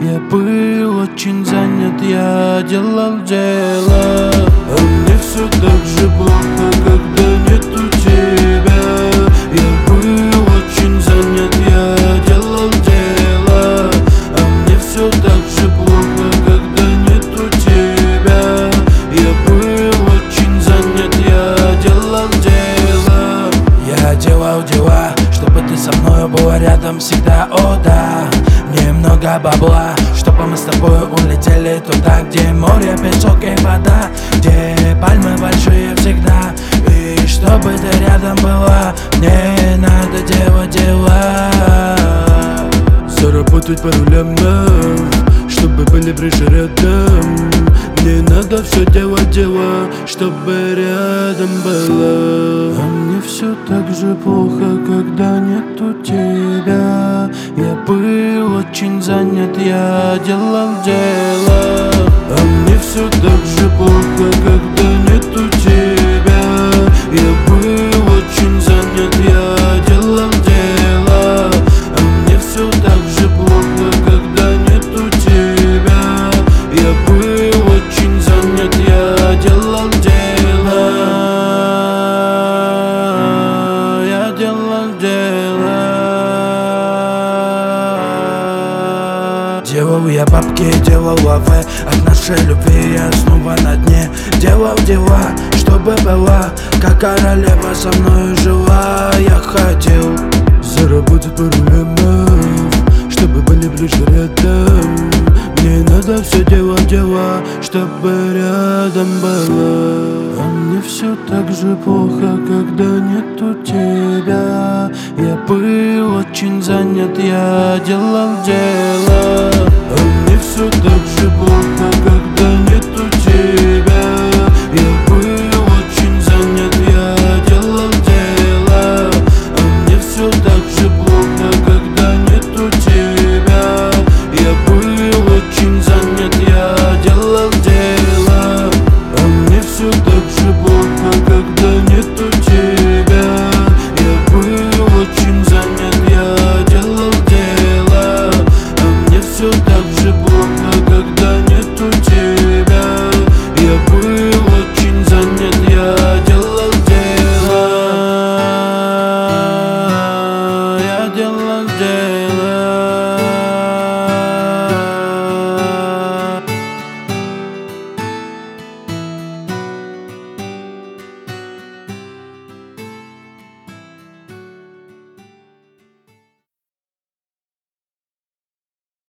Я был очень занят, я делал дело. А мне все так же плохо, когда нету тебя. Я был очень занят, я делал дело. А мне все так же плохо, когда нету тебя. Я был очень занят, я делал дело. Я делал дела, чтобы ты со мною была рядом всегда, о да. Немного бабла, чтобы мы с тобой улетели туда, где море, песок и вода, где пальмы большие всегда. И чтобы ты рядом была, мне надо делать дела. Заработать пару лямов, чтобы были ближе рядом. Мне надо все делать дела, чтобы рядом была. А мне все так же плохо, когда нету тебя. Я был очень занят, я делал дело. А мне все так же плохо, когда нету тебя. Я был очень занят, я делал дело. А мне все так же плохо, когда нету тебя. Я был очень занят, я делал дело. Я делал дело. Делал я бабки, делал лаве, от нашей любви я снова на дне. Делал дела, чтобы была, как королева со мною жила. Я хотел заработать пару лямов, чтобы были ближе рядом. Мне надо все делать дела, чтобы рядом была. А мне все так же плохо, когда нету тебя. Я был очень занят, я делал дело.